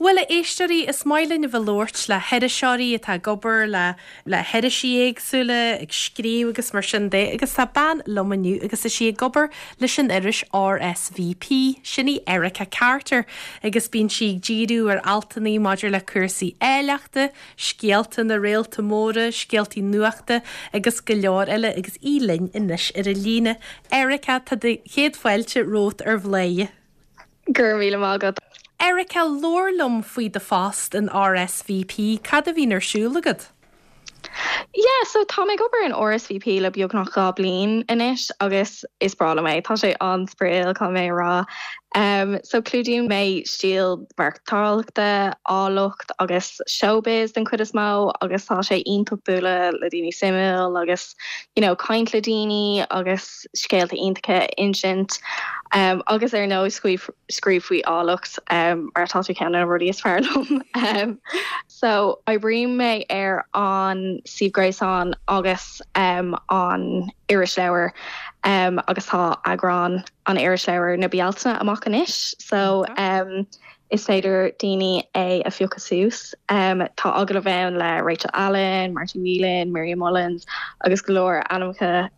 Well éisteí is mailinn a bhórt le heidir seoí atá gobar le heidir si éagsúla ag scríú agus mar sin dé agus tá ban lomaniu agus is si gobar leis sin iris RSVP sinní Erica Carter agus bín si ddíú ar altaní maidir le cuasaí éileachta, scialta na réalta móra, scialtaí nuachta agus go leor eile agus ílinn inis ar a líne. Erica tá de chéad foiilte rót ar bléie. Gur míle mágad. Erica lórlum faoi de fast an RSVP, cad a bhín ar siúlagad? Yeah, so tá mé gobar an RSVP le beag nach gá bliain inis agus is brala mé, tá sé an spréil chu mé rá. So clúdín mé stíl marktálaachta, álucht agus showbiz den cuid is mó agus tá sé ionntach buaile le daoine simil agus caint le daoine agus scéalta iontacha insint. Agus ar nó scríb faoi álucht ar tá ceanna rudí is fearlumm. So I bring mé ar an Steve Grayson agus an Irish Leabhar agus tá agrán an Irish Leabhar na bealtaine amach inis. So is féidir daoine é a fiúcha sús. Tá agad a bhein le Rachel Allen, Martin Whelan, Miriam Mullins agus go leor animacha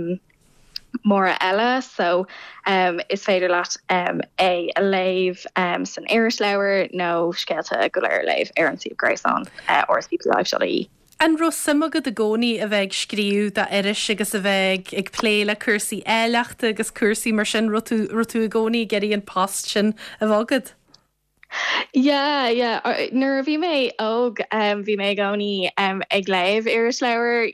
móra eile, so is féidir leat é a léamh san Irish Leabhar nó scéalta go leir léamh ar an Steve Grayson RSVP Live seí. An ro simagad a gcónaí a bheith scríú de iris agus a bheith ag pléile cuasaí éileachta agus cuasaí mar sin rotú a gcónaí geirí an post sin a bhagad. Yeah. Nuair bhí mé óg bhí mé gcónaí ag léamh Irish Leabhar,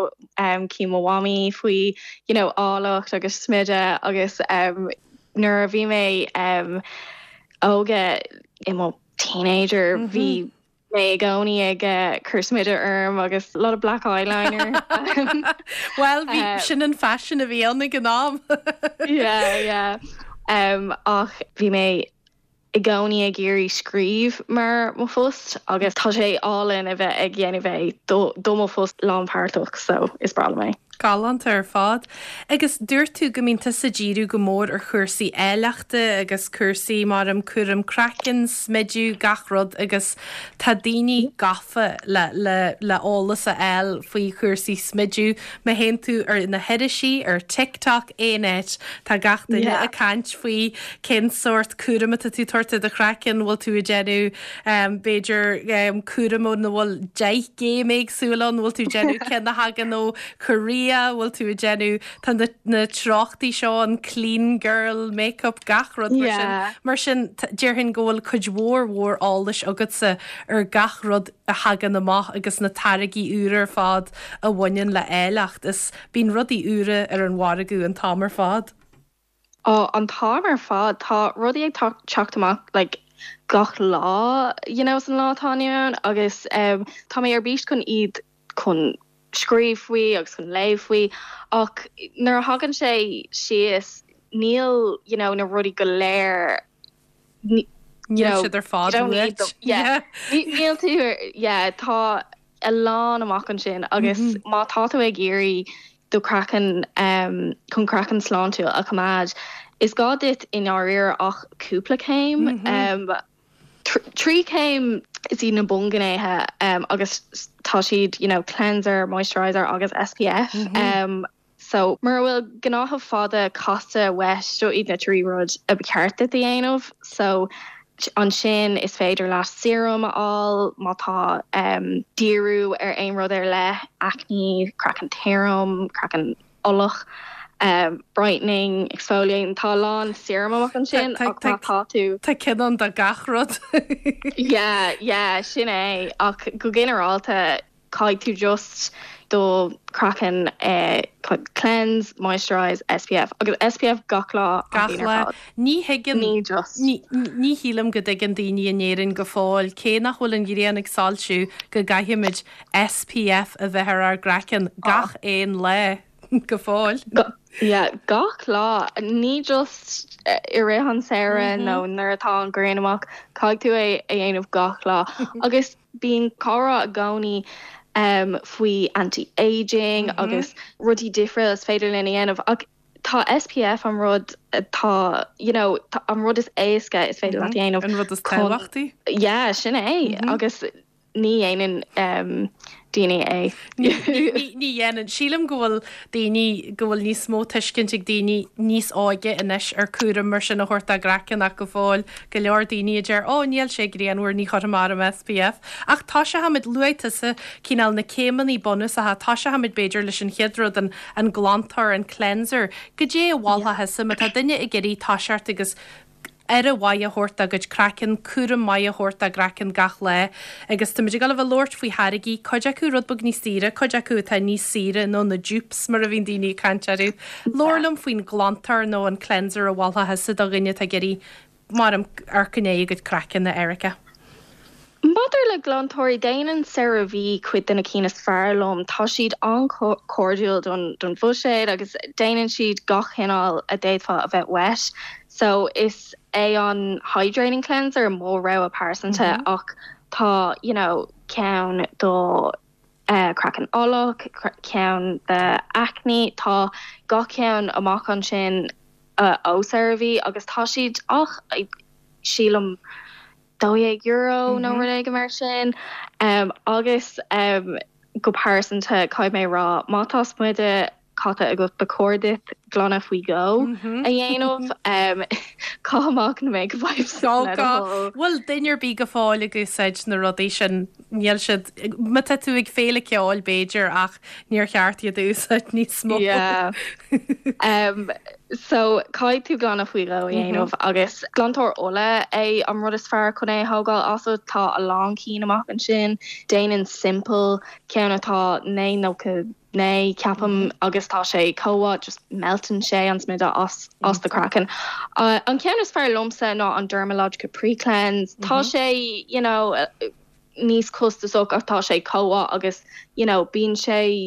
címhami faoi álacht agus smide agus nuair bhí mé óga imó teenager bhí mé gcónaí ag cursmide agus a lot of black eyeliner. Well, bhí sin an fashion a bhí anna gnám. Yeah. Ach bhí mé I gcónaí ag géirí scríb mar mo fust agus tá sé álinn a bheith ag dhéanamh dó mo fust lámpáirteach, so is brala mé. Galant ar fád. Agus dúirtú go mínta sa ddíú go mór ar chuirsaí éileachta agus cuasaí mar am cuam cracin, smidú, gachrod agus tá daoine gafa le álas a eil faoi chuirsaí smidú. Me hen tú ar na heidirisií ar TikTok éit tá gachtaine a cant faoi cin sort cuaramata tú torta de cracin bhfuil tú a genú beidir cuaramó na bhfuil deich géimeag súlan bhfuil tú genú cin na hagan ó Korea bhfuil tú a genú tan na trochtaí seo an clean girl make-up gachrod mar sin dearhann ggóil chuid mhór álais agatsa ar gachrod a hagan amach agus na taragaí úra fád a bhain le éileacht is bín rudí úra ar an mharagú an támar fád. An támar fád tá rudí ag teachtamach like gach lá san látáíon agus tá mé ar bís chun iad chun scríbhfuí agus chun léimhfuí ach nuair hagann sé sios níl na rudí go léir siidir fád níl tú tá a lán amach an sin agus má tá tú ag géirí do crackan chun crackan sláintú a chamáid is gá dit in áir ach cúpla céim trí céim is í na bunganéthe agus tá siad cleanser, moisturizer agus SPF so mar bhfuil gnáth fada costa west ó iad na tríród a becearta dhéanamh so an sin is féidir leat serum all má tá díú ar aon rud ar le acne, crackan térum, crackan olach brightening, exfoliating tá lán serum amach an sin ach tá tú Tá cinan de gachrod. Yeah, sin é ach go generalta caiid tú just do crackan cleanse, moisturize, SPF agus SPF gachlá ní higan ní hílam go ag an daoine anéirann go fáil cé nach bhfuil an ghiríon ag sáilsiú go gaiimiid SPF a bheith ar gracin gach éon le go fáil. Gach lá ní just I réhan Sarah nó nuair atá an gréin amach caiid tú é dhéanamh gach lá agus bíon cara a gcónaí faoi anti-aging agus rudí difriúil is féidir lena dhéanamh ach tá SPF an rud tá an rud is éasca is féidir le dhéanamh an rud is táhachttaí? Ja sin é agus ní éanaan daine é. Ní dhéanaan sílam gohfuil daoine gohfuil níos mó tuiscint ag daoine níos áige inis ar cuara mar sin na horta gracin a go bháil go leor daoine idir níl sé gréanúair ní chu mar am SPF. Ach tá se haid luaitasa cíál na céman í bonus a tá se haid beidir leis an chiadrod an glantar an cleanser. Go dé bháiltha heasa me tá duine i geirí táseart agus a bhaid horta go cracin cuara mai horta gracin gach le agus tá muidir gal bh Lord faoi Harigí coide acu rudbog ní síre coide acu tá ní síre nó na dúps mar a bhín daoine cantearú. Lorlam faoin glantar nó an cleanser a bháiltha heasa a rinne a geirí mar am arcané go cracin na Erica. Mother le glantóirí déanaan CeraVe chuid duna cínas fearlumm tá siad an cordial don bhuiséid agus déanaan siad gach hinál a déadfa a bheith wet. So is an hydrating cleanser mór ra a pásanta ach tá ceann do crackan olach ceann de acne tá gach ceann amach an sin ó CeraVe agus tá siad ach sílam €2 nó ag mar sin agus go pásanta caiid mé rá mátá smuide cata a go becordit glana faoi go a dhéanamh cáach na méid go bhaibh Bhfuil duinear bí go fáil agus said na rodéis sin níl siad mata tú ag féle ceáil Beiidir ach níor cheartí a dús níos smó. So caiid tú glana faoi go dhéanamh agus glantóir óla é an rud is fear chun é thugáil also tá a lán cí amach an sin déanaan simple ceanna tá né nó Nei ceapam agus tá sé cóha just meltan sé an smid os the crackan. An cean is fear lomsa ná an dermalogica pre-cleanse. Tá sé, níos costasach ach tá sé cóha agus, bín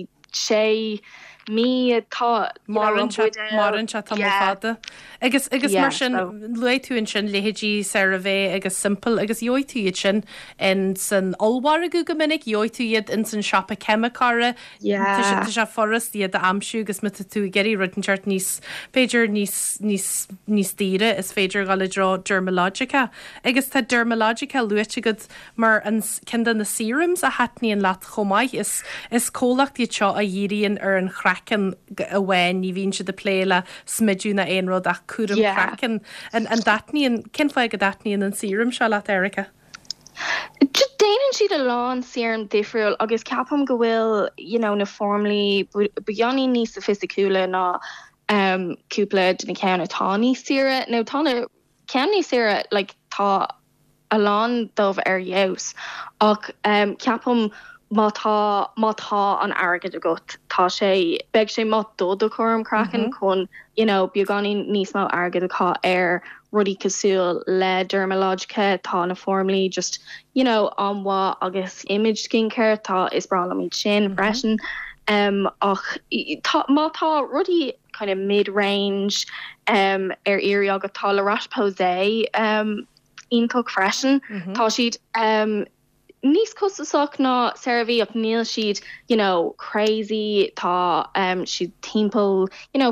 sé mí tá mar an chat fada. Agus mar sin le tú in sin lehédí CeraVe agus simple agus joitú sin in san allhar go gomininic joitú iad in san shoppa chemicara se forrast iad a amsú agus mit tú geirí rutinchart níos féidir níos tíre is féidir gal dro dermalogica. Agus tá dermalogica luite go mar an cinda na serums a hatní an lat chomáid is cólacht iad seo a dhéiríonn ar an crackan a bhain ní bhín si de pléile smidú na éonród ach cuam crackan an datníon cinfáid go datníon an serum se le Erica. Just déanaan siad a lán serum difriúil agus ceapam go bhfuil na formlí buionní níos sophisticúla ná cúpla na ceanna tá níos sire nó tána cean níos sire le tá a lán dómh ar dheos ach ceapam mátá an agad a got tá sé beag sé má dód a chum crackan chun beagání níos má agad aá ar rudí cosúil le dermalogica tá na formlí just anhá agus image skincare tá is bralamid sin freisin ach mátá rudí kind of mid-range ar iri agad tá le ras posé intuk freisin tá siad níos costasach ná CeraVe ach níl siad crazy tá siad timppó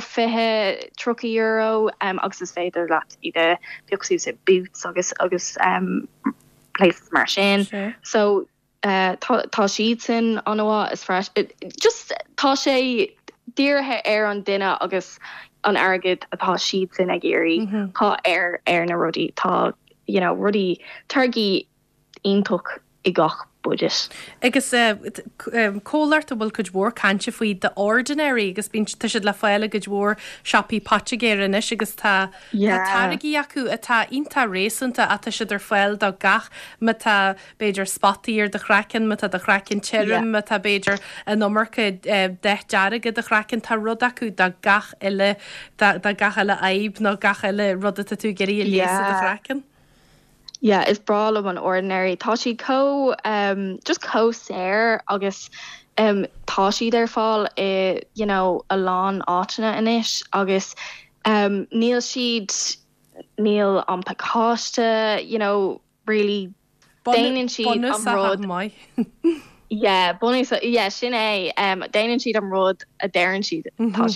€50 agus is féidir leat ide beogsú sé boots agus places mar sin so tá siad sin anhá is fresh just tá sé díirthe ar an duine agus an agad atá siad sin a géirí tá ar na rudí tá rudí targaí intuk I gach budget. Agus cólart a bhfuil go dhór cante faoi de ordinary agus bín tu siad le fáile go dhór shopí patgéiris agus tá targaí acu atá inta réanta a siad ar fáil do gach me tá beidir spotíir de chracan me de chracan tim me tá beidir an nómarcha dearige de chracan tá rud acu de gach eile gach eile aib nó gach eile rud a tú geirí léasa de chracan. Yeah, is bralam an ordinary. Tá si just co-séir agus tá si ar fáil a lán átainna inis agus níl siad níl an pacáiste, really déanaan siad an rud mai. Bonus sin é déanaan siad an rud a déann siad tá siad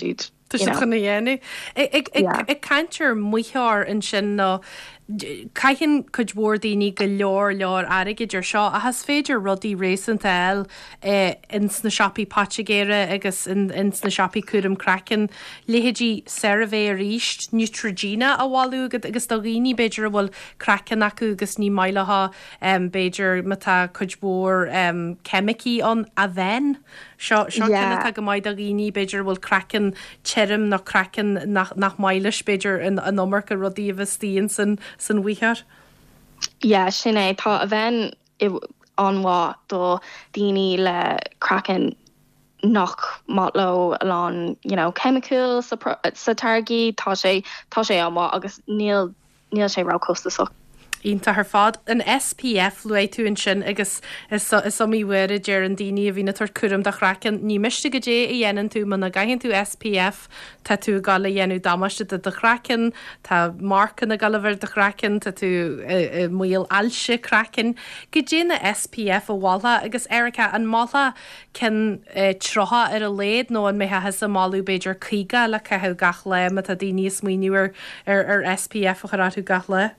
Tá si chuna dhéanú. I cantir muthear an sin ná caiithinn chud mhór daoine go leor aige idir seo a has féidir rudaí rééisint eil ins na sipaí patgéire agus ins na sipaí cuam crackan léhédí cervé a ríist Neutrogena a bháú agus do rií beidir bhfuil crackan acu agus ní maiiletha beidir mata chud mór chemicí an a bhein. Seo cinna go maiid a rií beidir bhfuil crackan terim nach crackan nach mailes beidir an nómar go rudí a bhtííon san bhuiar? Ja, sin é tá a bhein anhá do daoine le crackan nach matlo alán chemical sa targi tá sé anhá agus níl sé rá costa so. Ínta th fád an SPF lu tú an sin agus is somíhuiire dear an daine a bhína tar cuam de chracan ní meiste go dé i dhéanaan tú man na gaihann tú SPF tá tú gal dhéanú damáiste de chracan tá marcan na galhar de chracan tá tú muil alse crackan go dé na SPF a bhla agus Erica an mála cin trotha ar a léad nó an méthe has a máú beidir chuige le cetheh gach le me a daine smuoinúir ar SPF a charráú gach le.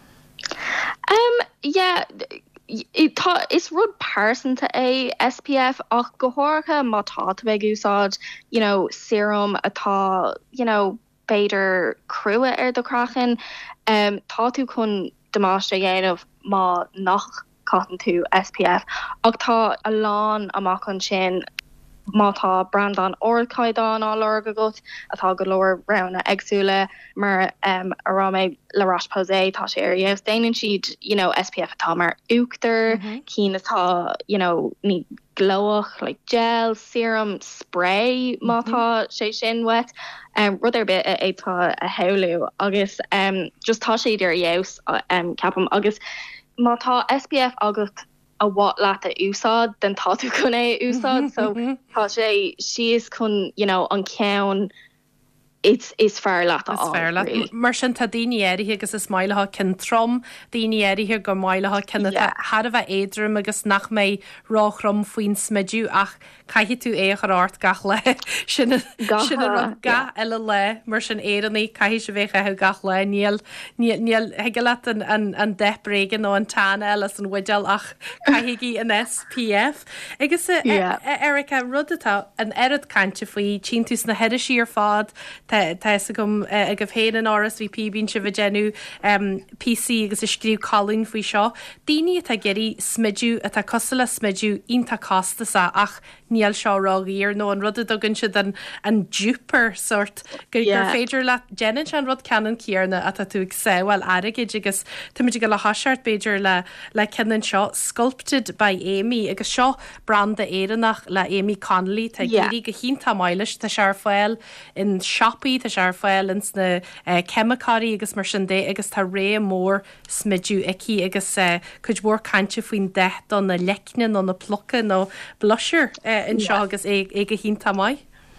Is rud persanta é SPF ach gohorcha mátá bheith úsáid, serum atá, beidir crua ar do crachan, tá tú chun demáiste dhéanamh má nach cotton tú SPF ach tá a lán amach an sin mátá brandan orcaidán á le got atá go leir rana agsúla mar ará méid le rasposé tá sé ar dhéh déanaan siad SPF atá mar uachtar cín atá ní glóach like gel, serum, spray mátá sé sin wet rud ar bit étá a heú agus just tá sé idir dhéos capam agus mátá SPF agat a wat lata úsáid den táú chun é úsáid so tá sé sios chun an ceann is fear lata mar sin tá daine éirithe agus is maiiletha cin trom daine éirithe go maiiletha cinna had a bheith éidirm agus nach méid ráchrom faoin smidú ach caiiche tú é ar áirt gach le sinna ga eile le mar sin éannaí caihi se bhéh a gach le níl heige le an deprégan nó an tána eile an wideal ach caiigi an SPF agus Erica rudatá an airad cante faoi tí tús na heidir sí ar fád Tá gom a go féin an RSVP bín se bh genú PC agus is scríú calling faoi seo. Daine tá geirí smidú a tá cos le smidú ínta costa sa ach níl seo ráíar nó an rud dogann si an dúper sort gur féidir le Janet an rud cean cearna a tú ag sehil aige agus tuidir go le hasart beidir le cean seo sculpted by Amy agus seo brand a éannach le Amy Connolly tá géirí go chínta maiiles tá sear foiil in shoppaí tá sear foiil ins na chemicaí agus mar sin dé agus tá ré mór smidú ici agus chud mór cante faoin de don na lecne nó na plocha nó blusher in seo agus ag go chínta mai.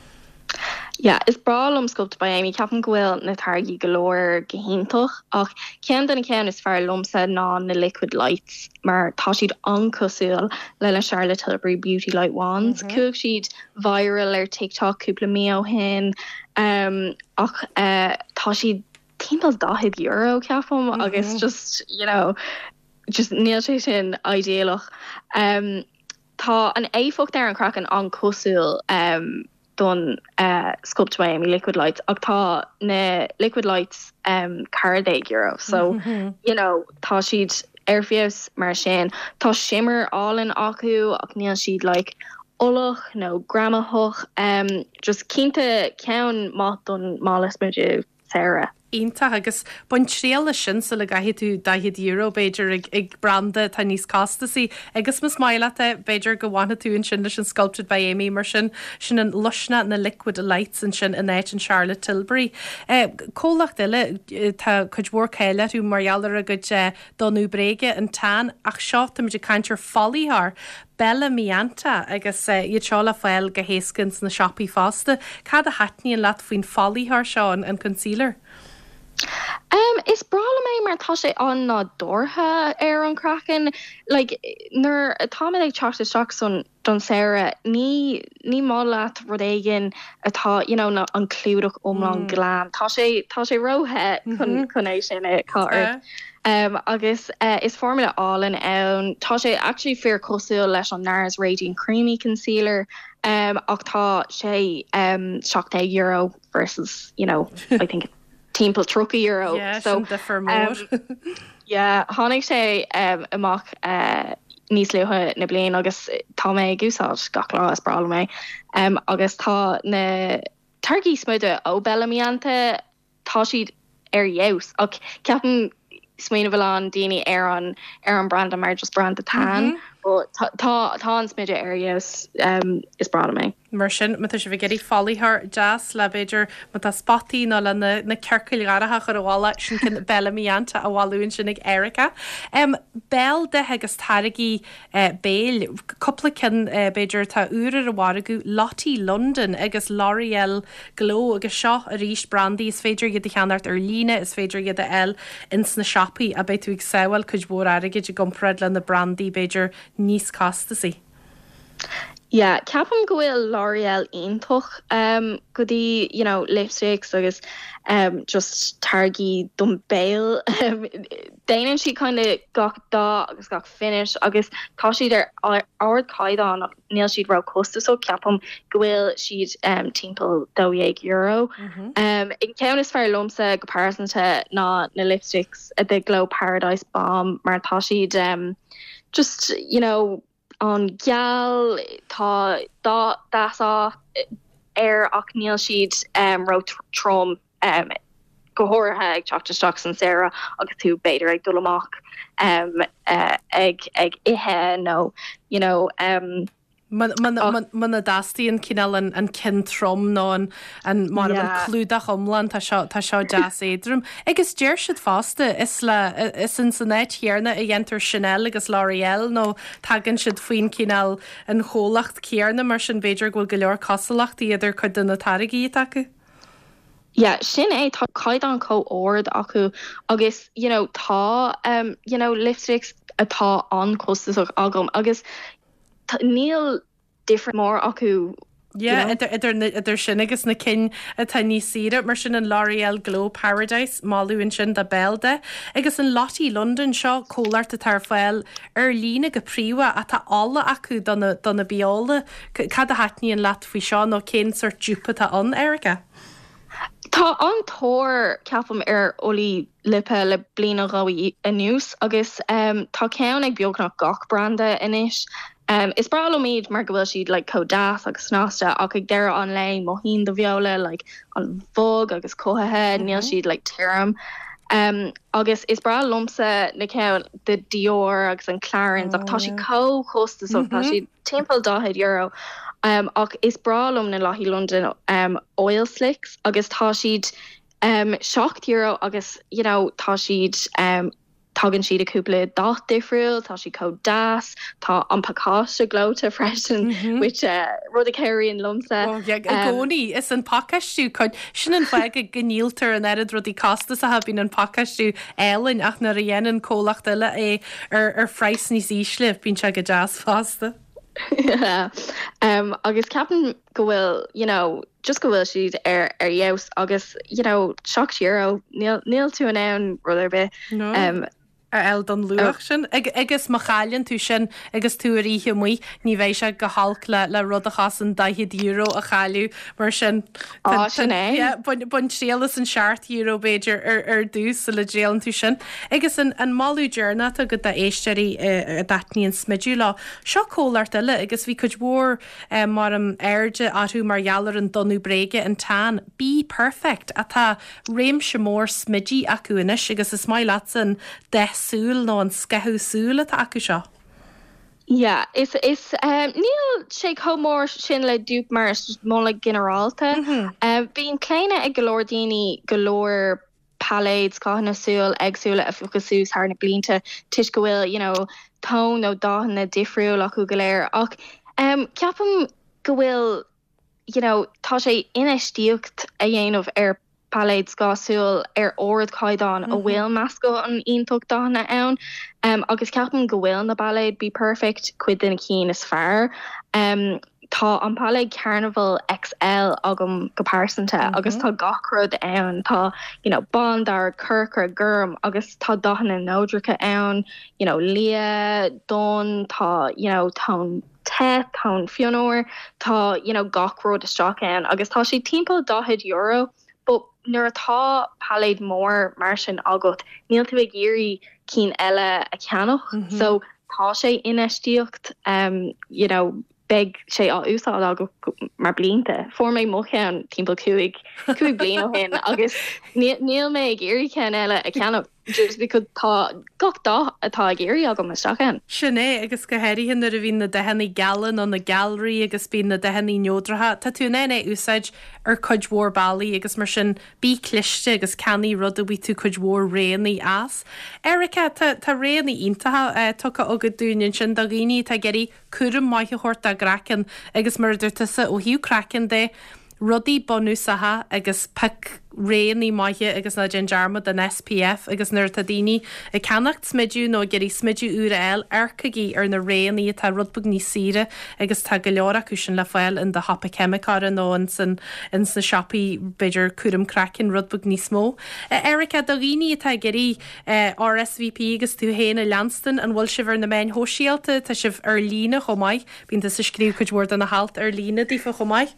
Ja, is bralam sculpt by Amy ceapan gohfuil na targi galore gehéntoch ach cean den cean is fear lomsa ná na liquid lights mar tá siad ancosúil le Charlotte Tilbury Beauty Light Wands cúg siad viral ar TikTok cúpla mí hin ach tá siad €10 ceafam agus just níl sé sin idealach tá an éfocht ar an crackan ancosúil don sculpt by Amy liquid lights ach tá na liquid lights €40 so tá siad airfios mar sin tá shimmer allin acu ach níl siad like olach no gramahoch just cínta ceann má don málas muidir Sarah. Ínta agus buint tríal sin sa le gaithí tú €10 beidir ag branda tá níos costaí agus mas maiile beidir go bhhaine tú an sin sin sculpted by Amy mar sin an lusna na liquid lights an sin in éit an Charlotte Tilbury. Cólach duile tá chud mór céile tú marhealar a go donú bréige an tan ach seo muidir caiintear fallíthar Bella mianta agus iad seála fáil go héascins na shoppaí fásta cad a hatníí an leat faoin fallíthar seán an concealer. Is brala mé mar tá sé an ná dortha ar an kraken like nur atá ag chat Jackson don Sarah ní má leat rodéigen atá na an clúdach omlan glam tá sé rothe chun sin car. Agus is formula all in ann tá sé actually fear cosú leis an NARS Radiant Creamy Concealer ach tá sé €7 versus I think timp €3 so hánig sé amach níos leothe na blian agus tá mé gúsáid gach lá is brala mé agus tá na turkey smuide ó Bellamianta tá siad ar jaus ach ceapan smaoine bhán daoine ar an brand mar just brand a tan tá an smuide ar jaus is brala mé. Mar sin mu se bh geirí fáíthar jazz le beidir mu tá spotí ná le na ceircail garatha chu bhála sin cin Bellamianta a bháún sin ag Erica. Bell de agus tarigí béil coppla cin beidir tá úrar a bhharú Lottie London agus L'Oreal Glow agus seo a ríis brandí is féidir iad cheanart ar lína is féidir iad eil ins na sipaí a beit tú ag saoil chuid bhór aige gomprad le na brandí beidir níos castasí. Yeah, ceapan gohfuil L'Oreal intoch go dtí lipsticks agus just targi dom bail déanaan si kind of gach dá agus gach finish agus tá siad ar ard caidan níl siad ra costa so ceapam gohfuil siad timppel €2 in cean is fear lomsa comparisonte ná na lipsticks a the Glow Paradise Balm mar tá siad just an geall tá dasá ar ach níl siad ro trom gohorthe ag teach an Sarah agus tú beidir ag dul amach ag ihe nó Mana dastíon cinál an cin trom ná an mar an clúdach omlan tá seo jazz érum. Agus déir siad fásta is in san net chéarna a dhéantar Chanel agus L'Oreal nó tagann siad faoin cinál an cholacht céarna mar sin beidir ghfuil go leor cosalacht idir chu duna tarigí acu. Yeah, sin tá caiid an ord acu agus tá lipsticks atá an costas agam agus níl different mór acu. idir sin agus na cin atá ní sire mar sin an L'Oreal Glow Paradise máúin sin de Belde agus an Lottie London seo cólaart a tar fáil ar lína go príomha a tá alla acu donna biola cad a hatníí an leat fao seo nó cén sort dúpata an Erica. Tá an tóir ceapam ar olí lipe le blina raí a nús agus tá cean ag beagnach gach branda inis. Is brala míid mar gohfuil siad like codas agus snásta ach ag deire an lein mo hín do bheola like an Vogue agus cóthaithe níl siad like tíram. Agus is bra lomsa na cean de Dior agus an Clarins ach tá si costas so tá si timppel €2 ach is bralum na Lottie London oil slicks agus tá siad €7 agus tá siad tagan siad aúpla dá difriúil tá si das tá an paáiste glóta freisin which rud a ceiríon lomsa gcóí is an pacaistú chuid sin an feig a gníaltar an erad rudí castas a bín an pacaistú eilinn ach na dhéanaan cólacht eile é ar freis níos íslih bín se go jazz fásta. Agus ceapan go bhfuil just go bhfuil siad ar jaus agus €7 níl tú an ann ruidir be el don luach sin agus machalinn tú sin agus tú íthe muoi ní bhééis se go halc le rudachas an €10 a chaú mar sin bun sélas an €7 beidir ar dús le déalan tú sin agus an máú dearna a go éisteirí a datníon smidú lá seo cólaart eile agus bhí chud mór mar an airde athú margheallar an donú bréige an tan bí perfect a tá réim se mór smidí acu inis agus is mai leat san súl nó an sceú súla acu seo. Yeah, is níl sé chomór sin le dúb mar móla generalta. Bhíon cléine ag golódaoine golóir palades cána súil agsúla a fuchasús thar na blionanta tuis go bhfuil tón nó dáhanna difriúil acu go léir ach ceapam go bhfuil tá sé inistíocht a dhéanamh ar paléid scásúil ord caiidán a bhfuil measco an iontócht dána ann. Agus ceapan go bhfuil na baléid be perfect cuid in cín is fearr. Tá an paléid Carnival XL agam gopásanta agus tá gachrod ann tá bandar curcur gurm agus tá dahan an nódracha ann lia don tá tá tá fionóir tá gachród a straach ann agus tá sé timppla €10 but nuair atá paléid mór mar sin agat níl tú ag géirí cín eile a ceannach so tá sé inistíocht beg sé á úsáid agus mar blianta. For mé mochan timppla cuaig blian ó hin agus níl mé ag géirí cean eile a ceannach just because tá gach dá atá géirí agam isteachchan. Sinné agus go heiríhin ar a bhín na dehannaí galan an na gallery agus bí na dehannaí nódratha. Tá tú néna úsáid ar chuidhór bailí agus mar sin bí cliste agus ceannaí rud a bhí tú chuidhór réanaí as. Erica tá réanaí iontatha tucha agad dúin sin do ghaoine tá geirí cuaram maithe chóirta gracin agus murdirtasa ó hiú cracin de rudí bonúsatha agus pic réanaí maithe agus na ginjarma den SPF agus nuir tá daoine i ceannacht smidú nó geirí smidú úra eil arcaí ar na réanaí tá rudbug ní sire agus tá go leor acu sin le fáil in de hapa chemicara nó in san siapaí beidir cuaram cracin rudbug ní smó. Erica do rií tá geirí RSVP agus tú héna Lanston an bhfuil sibhar na main hóisialta tá sibh ar lína chomáid bín sa scríú chuidhór an na halt ar lína dífa chomáid.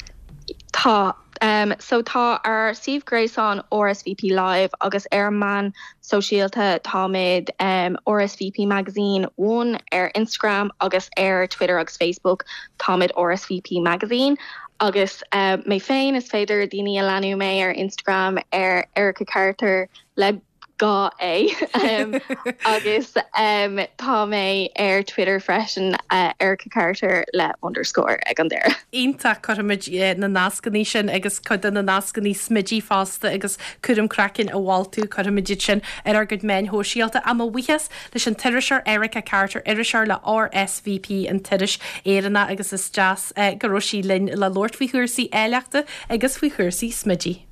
Tá so tá ar Steve Grayson RSVP Live agus man sosiálta táid RSVP Magazine 1 ar Instagram agus ar Twitter agus Facebook táid RSVP Magazine agus mé féin is féidir daoine a leanú mé ar Instagram ar Erica Carter le gá agus tá mé ar Twitter freisin Erica Carter le _ ag an deir. Ínta chuid na nascaní sin agus chud na nascaní smidí fásta agus chum cracin a bháilú chuid sin ar go men hóisialta am bhuichas leis an tiiriseir Erica Carter iriseir le RSVP an tiiris éanna agus is jazz goróí linn le Lord fao chuirsaí eileachta agus fao chuirsaí smidí.